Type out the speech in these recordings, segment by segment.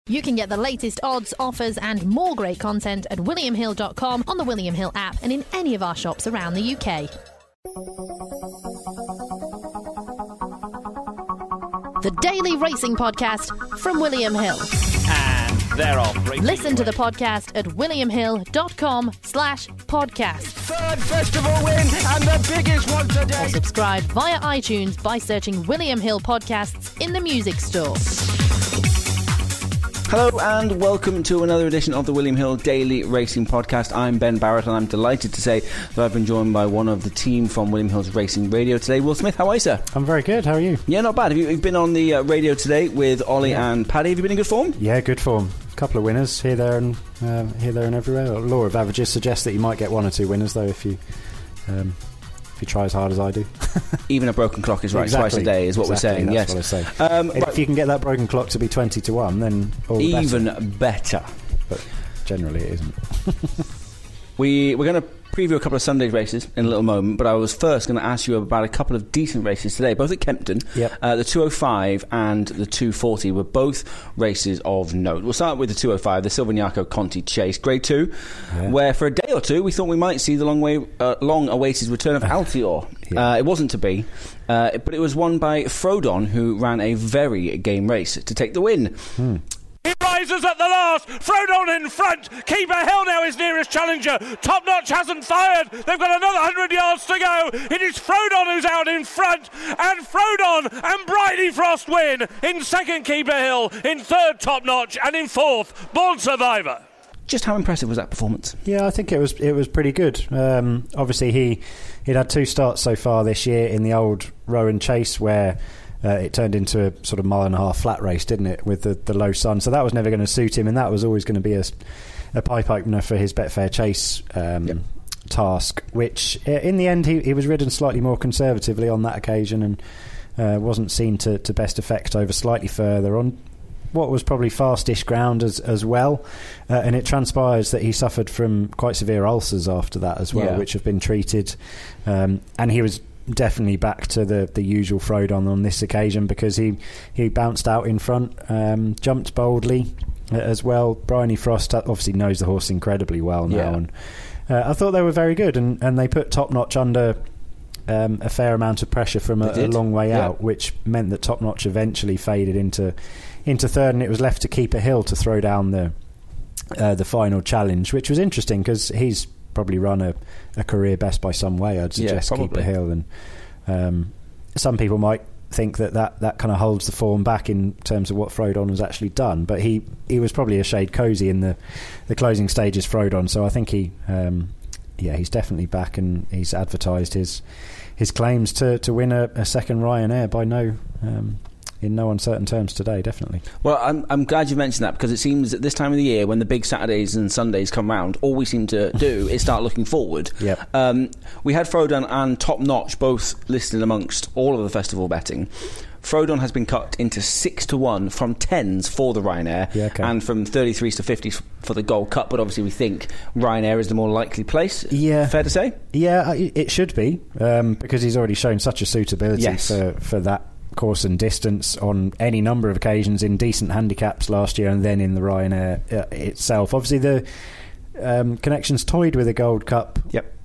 You can get the latest odds, offers and more great content at williamhill.com, on the William Hill app and in any of our shops around the UK. The Daily Racing Podcast from William Hill. And they're off. Listen to the podcast at williamhill.com/podcast. Third festival win and the biggest one today. Or subscribe via iTunes by searching William Hill Podcasts in the music store. Hello and welcome to another edition of the William Hill Daily Racing Podcast. I'm Ben Barrett and I'm delighted to say that I've been joined by one of the team from William Hill's Racing Radio today, Will Smith. How are you, sir? I'm very good. How are you? Yeah, not bad. You've been on the radio today with Ollie and Paddy. Have you been in good form? Yeah, good form. A couple of winners here, there and everywhere. Law of averages suggests that you might get one or two winners though if you try as hard as I do. Even a broken clock is right exactly. Twice a day is what we're saying. That's yes, what I say. If you can get that broken clock to be 20-1, then all the even better. But generally, it isn't. We're going to preview a couple of Sunday races in a little moment, but I was first going to ask you about a couple of decent races today, both at Kempton. Yep. The 205 and the 240 were both races of note. We'll start with the 205, the Silvagnaco Conti Chase, Grade 2, where for a day or two we thought we might see the long-awaited return of Altior. It wasn't to be, but it was won by Frodon, who ran a very game race to take the win. He rises at the last. Frodon in front. Keeper Hill now his nearest challenger. Top Notch hasn't fired. They've got another 100 yards to go. It is Frodon who's out in front. And Frodon and Bridie Frost win. In second, Keeper Hill. In third, Top Notch. And in fourth, Born Survivor. Just how impressive was that performance? Yeah, I think it was pretty good. Obviously, he'd had two starts so far this year in the old Rowan Chase where it turned into a sort of mile-and-a-half flat race, didn't it, with the low sun. So that was never going to suit him, and that was always going to be a pipe opener for his Betfair Chase task, which in the end he was ridden slightly more conservatively on that occasion and wasn't seen to best effect over slightly further on what was probably fastish ground as well. And it transpires that he suffered from quite severe ulcers after that as well, which have been treated. And he was definitely back to the usual Frodon on this occasion because he bounced out in front, jumped boldly as well. Bryony Frost obviously knows the horse incredibly well now, and I thought they were very good, and they put Top Notch under a fair amount of pressure from a long way out, which meant that Top Notch eventually faded into third, and it was left to Keeper Hill to throw down the final challenge, which was interesting because he's probably run a career best by some way, I'd suggest, Keeper Hill, and some people might think that kind of holds the form back in terms of what Frodon has actually done, but he was probably a shade cosy in the closing stages Frodon, so I think he's definitely back, and he's advertised his claims to win a second Ryanair by in no uncertain terms today, definitely. Well, I'm glad you mentioned that, because it seems at this time of the year, when the big Saturdays and Sundays come round, all we seem to do is start looking forward. Yep. We had Frodon and Top Notch both listed amongst all of the festival betting. Frodon has been cut into 6-1 from 10s for the Ryanair, and from 33s to 50s for the Gold Cup, but obviously we think Ryanair is the more likely place. Fair to say? Yeah, it should be, because he's already shown such a suitability for that course and distance on any number of occasions in decent handicaps last year, and then in the Ryanair itself. Obviously the connections toyed with a Gold Cup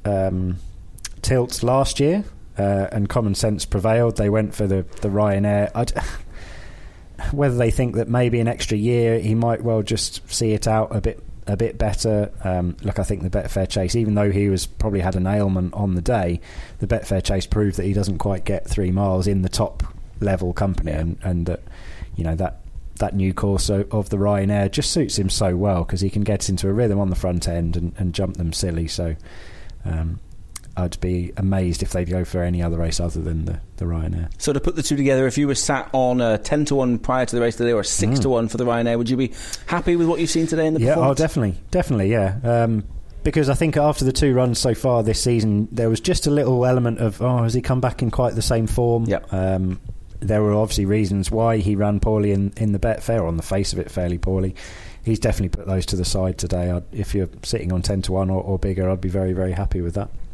tilt last year, and common sense prevailed. They went for the Ryanair. Whether they think that maybe an extra year he might well just see it out a bit better. Look, I think the Betfair Chase, even though he probably had an ailment on the day, the Betfair Chase proved that he doesn't quite get 3 miles in the top level company, and that new course of the Ryanair just suits him so well because he can get into a rhythm on the front end and jump them silly. So I'd be amazed if they'd go for any other race other than the Ryanair. So to put the two together, if you were sat on 10-1 prior to the race today, or 6-1 for the Ryanair, would you be happy with what you've seen today in the performance? Oh, definitely, yeah. Because I think after the 2 runs so far this season, there was just a little element of, has he come back in quite the same form? Yep. There were obviously reasons why he ran poorly in the Betfair, on the face of it fairly poorly. He's definitely put those to the side today. If you're sitting on 10-1 or bigger, I'd be very, very happy with that.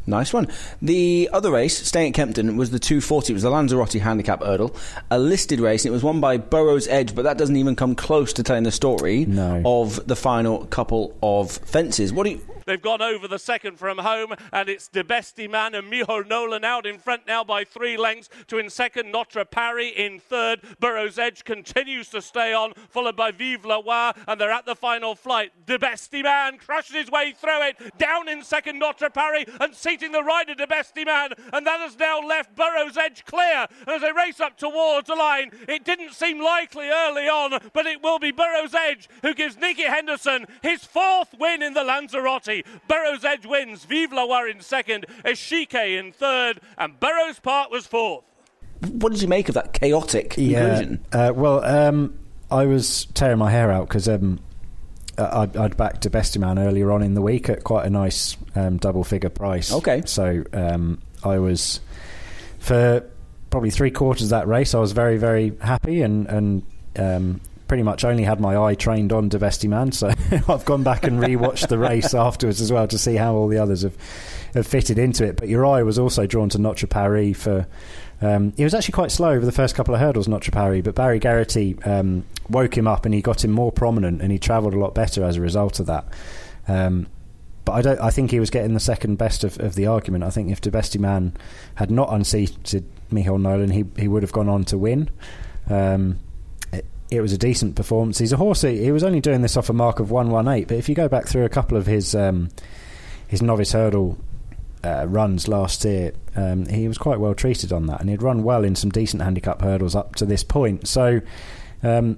Nice one. The other race, staying at Kempton, was the 240. It was the Lanzarote handicap hurdle, a listed race. It was won by Burrows Edge, but that doesn't even come close to telling the story of the final couple of fences. They've gone over the second from home, and it's De Besti Man and Miho Nolan out in front now by 3 lengths to in second, Notre Paris in third. Burrows Edge continues to stay on, followed by Vive la Roi, and they're at the final flight. De Besti Man crushes his way through it, down in second, Notre Paris, and seating the rider, De Besti Man, and that has now left Burrows Edge clear. And as they race up towards the line, it didn't seem likely early on, but it will be Burrows Edge who gives Nicky Henderson his 4th win in the Lanzarote. Burrows Edge wins, Vive la Roi in second, Echique in third, and Burrows Park was 4th. What did you make of that chaotic conclusion? I was tearing my hair out because I'd backed De Besti Man earlier on in the week at quite a nice double-figure price. Okay. So I was, for probably 3/4 of that race, I was very, very happy and pretty much only had my eye trained on De Besti Man, so I've gone back and rewatched the race afterwards as well to see how all the others have fitted into it. But your eye was also drawn to Notre Paris for... he was actually quite slow over the first couple of hurdles, Notre Paris, but Barry Geraghty woke him up and he got him more prominent and he travelled a lot better as a result of that. But I think he was getting the second best of the argument. I think if De Besti Man had not unseated Michael Nolan, he would have gone on to win. It was a decent performance. He's a horse. He was only doing this off a mark of 1:18, but if you go back through a couple of his novice hurdle runs last year, he was quite well treated on that, and he'd run well in some decent handicap hurdles up to this point. So a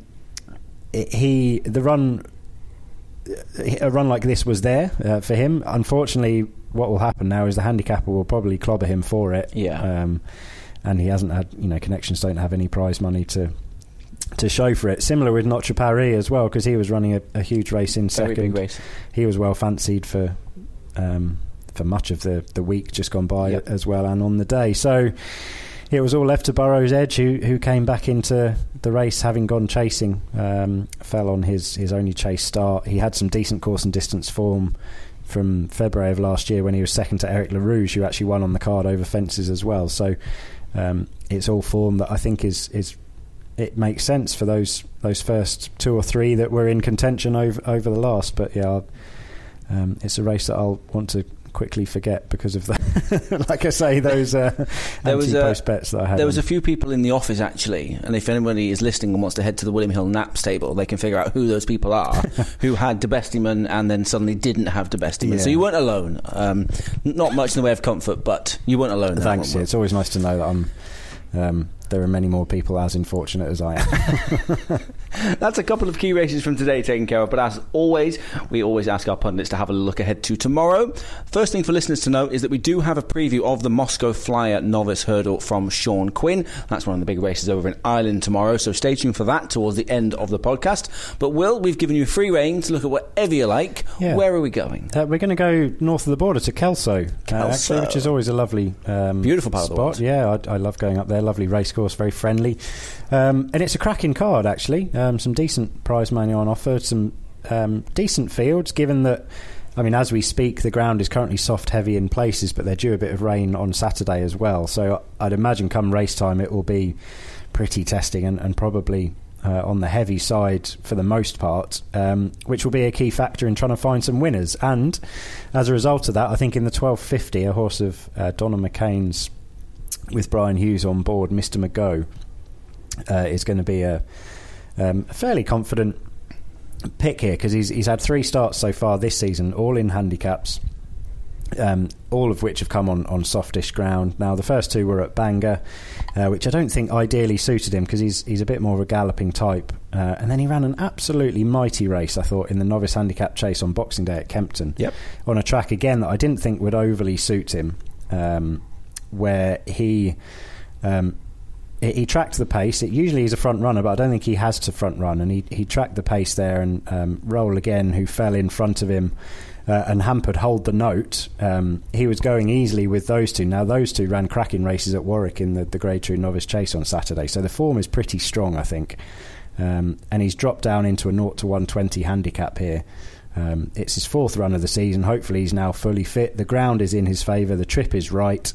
run like this was there for him. Unfortunately, what will happen now is the handicapper will probably clobber him for it. And he hasn't had, Connections don't have any prize money to show for it. Similar with Notre Paris as well, because he was running a huge race in second. Very big race. He was well fancied for much of the week just gone by as well, and on the day. So it was all left to Burrows Edge, who came back into the race having gone chasing. Fell on his only chase start. He had some decent course and distance form from February of last year when he was second to Eric LaRouge, who actually won on the card over fences as well. So it's all form that I think is it makes sense for those first 2 or 3 that were in contention over the last. But it's a race that I'll want to quickly forget because of the like I say, those anti-post bets that I had. There was a few people in the office actually, and if anybody is listening and wants to head to the William Hill Naps table, they can figure out who those people are who had De Besti Man and then suddenly didn't have De Besti Man. So you weren't alone. Not much in the way of comfort, but you weren't alone. Thanks. It's always nice to know that there are many more people as unfortunate as I am. That's a couple of key races from today taken care of, but as always, we always ask our pundits to have a look ahead to tomorrow. First thing for listeners to know is that we do have a preview of the Moscow Flyer Novice Hurdle from Sean Quinn. That's one of the big races over in Ireland tomorrow, so stay tuned for that towards the end of the podcast. But Will, we've given you free rein to look at whatever you like. Yeah. Where are we going? We're going to go north of the border to Kelso, actually, which is always a lovely beautiful part spot. Of the world. Yeah, I love going up there. Lovely race course, very friendly. And it's a cracking card, actually. Some decent prize money on offer, some decent fields, given that, as we speak, the ground is currently soft heavy in places, but they're due a bit of rain on Saturday as well. So I'd imagine come race time it will be pretty testing and probably on the heavy side for the most part, which will be a key factor in trying to find some winners. And as a result of that, I think in the 1250, a horse of Donna McCain's with Brian Hughes on board, Mr. McGo, is going to be a fairly confident pick here, because he's had 3 starts so far this season, all in handicaps, all of which have come on softish ground. Now the first 2 were at Bangor, which I don't think ideally suited him because he's a bit more of a galloping type, and then he ran an absolutely mighty race, I thought, in the novice handicap chase on Boxing Day at Kempton, on a track again that I didn't think would overly suit him, where he tracked the pace. It usually is a front runner, but I don't think he has to front run, and he tracked the pace there, and Roll Again, who fell in front of him and hampered Hold the Note, he was going easily with those 2. Now those 2 ran cracking races at Warwick in the Grade 2 novice chase on Saturday, so the form is pretty strong, I think, and he's dropped down into a 0 to 120 handicap here, It's his 4th run of the season. Hopefully he's now fully fit. The ground is in his favour. The trip is right.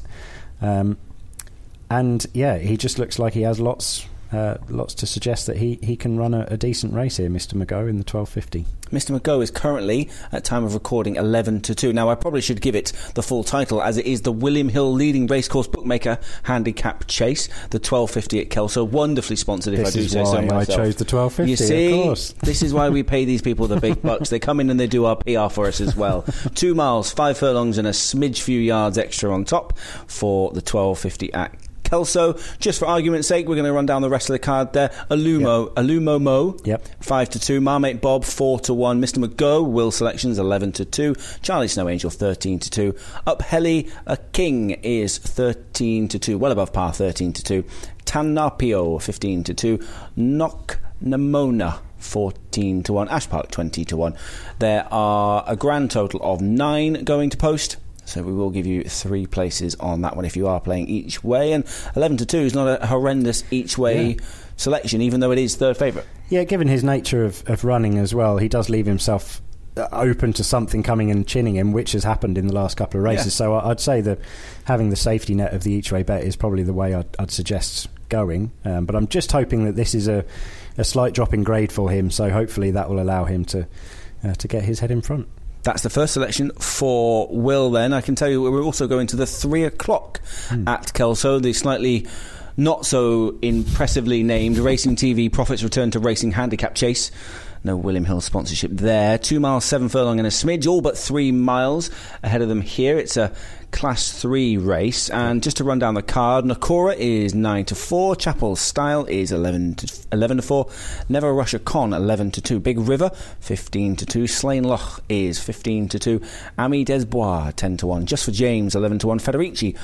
And yeah, he just looks like he has lots to suggest that he can run a decent race here, Mr. Mago, in the 1250. Mr. Mago is currently, at time of recording, 11-2. Now, I probably should give it the full title, as it is the William Hill leading racecourse bookmaker handicap chase, the 1250 at Kelso. Wonderfully sponsored, if I do say so myself. I chose the 1250, you see, of course. This is why we pay these people the big bucks. They come in and they do our PR for us as well. 2 miles, 5 furlongs and a smidge few yards extra on top for the 1250 at Kelso. Just for argument's sake, we're going to run down the rest of the card there. Alumo Mo, 5-2. Marmite Bob, 4-1. Mr. Mago, Will Selections, 11-2. Charlie Snow Angel, 13-2. Up Heli King is 13-2. Well above par, 13-2. Tanapio, 15-2. Nok Namona, 14-1. Ash Park, 20-1. There are a grand total of 9 going to post. So we will give you 3 places on that one if you are playing each way. And 11-2 is not a horrendous each way selection, even though it is third favourite. Yeah, given his nature of running as well, he does leave himself open to something coming and chinning him, which has happened in the last couple of races. So I'd say that having the safety net of the each way bet is probably the way I'd suggest going. But I'm just hoping that this is a slight drop in grade for him, so hopefully that will allow him to get his head in front. That's the first selection for Will then. I can tell you we're also going to the 3 o'clock at Kelso, the slightly not so impressively named Racing TV Profits Return to Racing Handicap Chase. No William Hill sponsorship there. 2 miles, 7 furlong and a smidge, all but 3 miles ahead of them here. It's a Class 3 race. And just to run down the card, Nakora is 9-4. Chapel Style is 11-4. Never Russia Con, 11-2. Big River, 15-2. Slane Loch is 15-2. Ami Desbois, 10-1. Just for James, 11-1. Federici,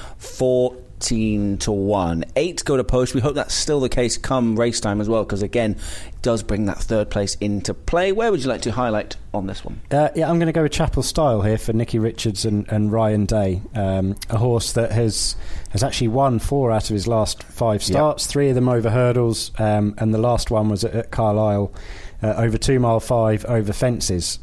14-1. 8 go to post. We hope that's still the case come race time as well, because again, it does bring that third place into play. Where would you like to highlight on this one? I'm going to go with Chapel Style here for Nicky Richards and Ryan Day. A horse that has actually won 4 out of his last 5 starts, 3 of them over hurdles, and the last one was at Carlisle, over 2 mile 5 over fences.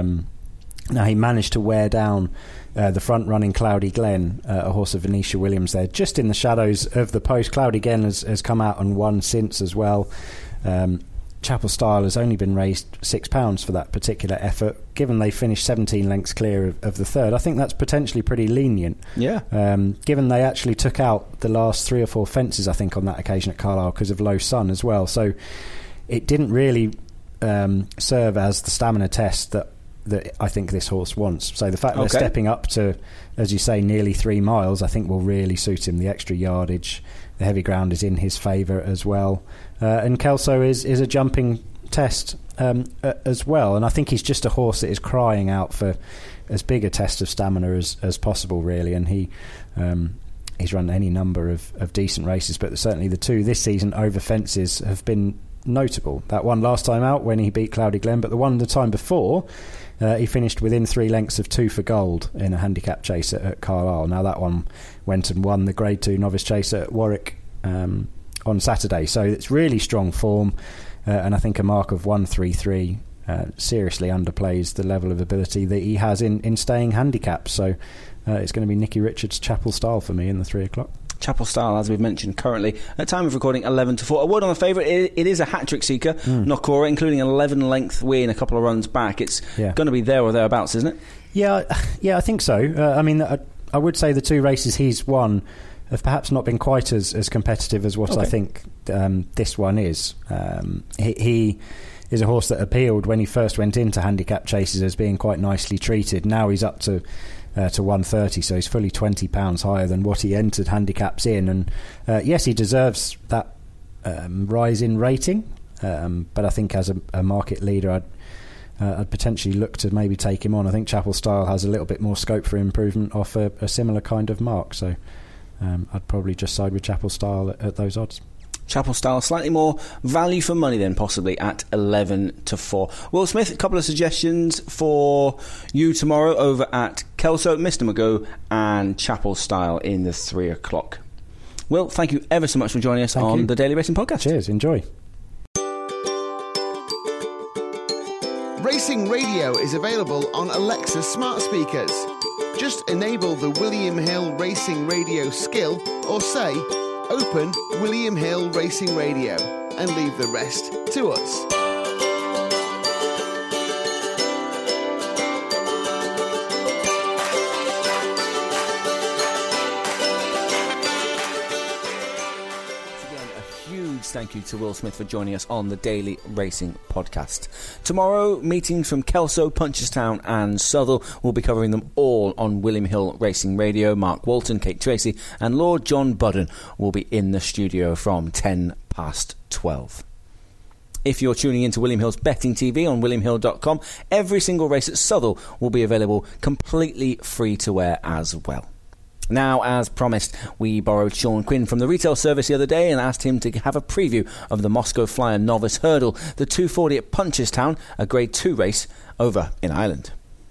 Now he managed to wear down the front-running Cloudy Glen, a horse of Venetia Williams there, just in the shadows of the post. Cloudy Glen has come out and won since as well. Chapel Style has only been raised £6 for that particular effort. Given they finished 17 lengths clear of the third, I think that's potentially pretty lenient. Given they actually took out the last 3 or 4 fences, I think, on that occasion at Carlisle because of low sun as well. So it didn't really serve as the stamina test that I think this horse wants. So the fact they're stepping up to, as you say, nearly 3 miles, I think will really suit him. The extra yardage, the heavy ground is in his favour as well. And Kelso is a jumping test as well. And I think he's just a horse that is crying out for as big a test of stamina as possible, really. And he's run any number of decent races, but certainly the 2 this season over fences have been notable. That one last time out when he beat Cloudy Glen, but the one the time before, he finished within 3 lengths of 2 for gold in a handicap chase at Carlisle. Now that one went and won the Grade 2 novice chase at Warwick on Saturday. So it's really strong form, and I think a mark of 133 seriously underplays the level of ability that he has in staying handicaps. So it's going to be Nicky Richards' Chapel Style for me in the 3 o'clock. Chapel Style, as we've mentioned, currently at time of recording 11-4. A word on the favourite: it is a hat-trick seeker, Nakora, including an 11-length win, a couple of runs back. It's going to be there or thereabouts, isn't it? Yeah, I think so. I mean, I would say the 2 races he's won have perhaps not been quite as competitive as what I think this one is. He is a horse that appealed when he first went into handicap chases as being quite nicely treated. Now he's up to 130, so he's fully £20 higher than what he entered handicaps in. And yes, he deserves that rise in rating, but I think as a market leader, I'd potentially look to maybe take him on. I think Chapel Style has a little bit more scope for improvement off a similar kind of mark, so I'd probably just side with Chapel Style at those odds. Chapel Style, slightly more value for money then, possibly at 11-4. Will Smith, a couple of suggestions for you tomorrow over at Kelso, Mr. Mago and Chapel Style in the 3 o'clock. Will, thank you ever so much for joining us on the Daily Racing Podcast. Cheers, enjoy. Racing Radio is available on Alexa smart speakers. Just enable the William Hill Racing Radio skill or say, "Open William Hill Racing Radio," and leave the rest to us. Thank you to Will Smith for joining us on the Daily Racing Podcast. Tomorrow, meetings from Kelso, Punchestown and Southwell. We'll be covering them all on William Hill Racing Radio. Mark Walton, Kate Tracy and Lord John Budden will be in the studio from 12:10. If you're tuning into William Hill's Betting TV on williamhill.com, every single race at Southwell will be available completely free to air as well. Now, as promised, we borrowed Sean Quinn from the retail service the other day and asked him to have a preview of the Moscow Flyer Novice Hurdle, the 240 at Punchestown, a Grade 2 race over in Ireland.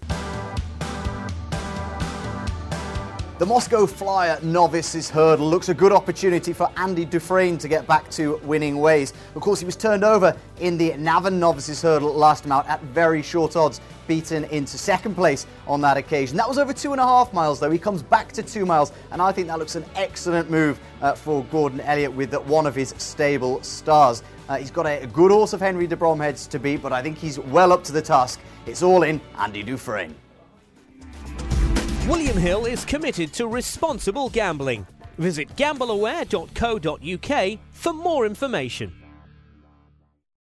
The Moscow Flyer Novices Hurdle looks a good opportunity for Andy Dufresne to get back to winning ways. Of course, he was turned over in the Navan Novices Hurdle last time out at very short odds, beaten into second place on that occasion. That was over 2.5 miles, though. He comes back to 2 miles, and I think that looks an excellent move for Gordon Elliott with one of his stable stars. He's got a good horse of Henry de Bromhead's to beat, but I think he's well up to the task. It's all in Andy Dufresne. William Hill is committed to responsible gambling. Visit gambleaware.co.uk for more information.